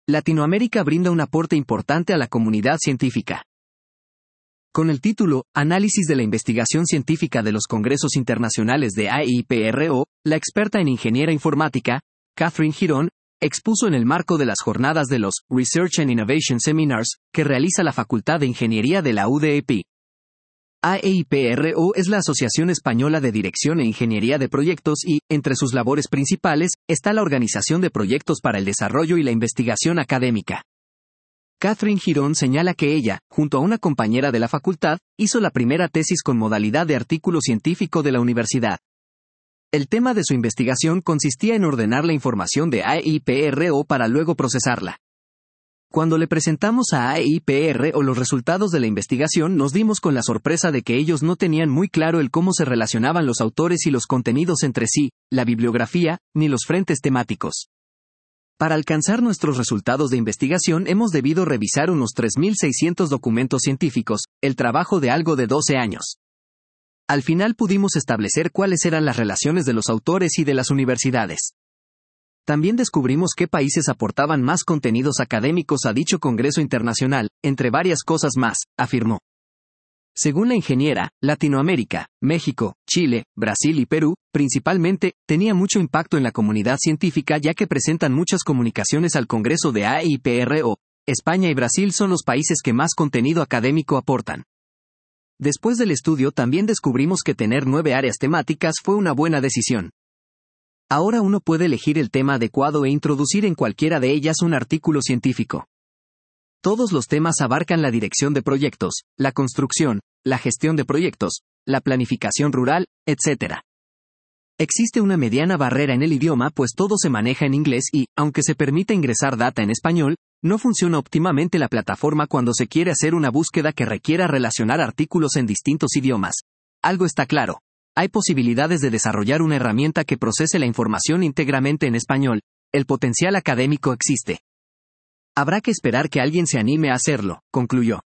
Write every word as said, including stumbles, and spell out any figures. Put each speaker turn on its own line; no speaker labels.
Latinoamérica brinda un aporte importante a la comunidad científica. Con el título Análisis de la investigación científica de los congresos internacionales de A I P R O, la experta en ingeniería informática, Catherine Girón, expuso en el marco de las jornadas de los Research and Innovation Seminars que realiza la Facultad de Ingeniería de la U D E P I. A I P R O es la Asociación Española de Dirección e Ingeniería de Proyectos y, entre sus labores principales, está la organización de proyectos para el desarrollo y la investigación académica. Catherine Girón señala que ella, junto a una compañera de la facultad, hizo la primera tesis con modalidad de artículo científico de la universidad. El tema de su investigación consistía en ordenar la información de A I P R O para luego procesarla. Cuando le presentamos a A I P R O los resultados de la investigación, nos dimos con la sorpresa de que ellos no tenían muy claro el cómo se relacionaban los autores y los contenidos entre sí, la bibliografía, ni los frentes temáticos. Para alcanzar nuestros resultados de investigación hemos debido revisar unos tres mil seiscientos documentos científicos, el trabajo de algo de doce años. Al final pudimos establecer cuáles eran las relaciones de los autores y de las universidades. También descubrimos qué países aportaban más contenidos académicos a dicho Congreso Internacional, entre varias cosas más, afirmó. Según la ingeniera, Latinoamérica, México, Chile, Brasil y Perú, principalmente, tenía mucho impacto en la comunidad científica ya que presentan muchas comunicaciones al Congreso de A I P R O. España y Brasil son los países que más contenido académico aportan. Después del estudio también descubrimos que tener nueve áreas temáticas fue una buena decisión. Ahora uno puede elegir el tema adecuado e introducir en cualquiera de ellas un artículo científico. Todos los temas abarcan la dirección de proyectos, la construcción, la gestión de proyectos, la planificación rural, etcétera. Existe una mediana barrera en el idioma pues todo se maneja en inglés y, aunque se permite ingresar data en español, no funciona óptimamente la plataforma cuando se quiere hacer una búsqueda que requiera relacionar artículos en distintos idiomas. Algo está claro. Hay posibilidades de desarrollar una herramienta que procese la información íntegramente en español. El potencial académico existe. Habrá que esperar que alguien se anime a hacerlo, concluyó.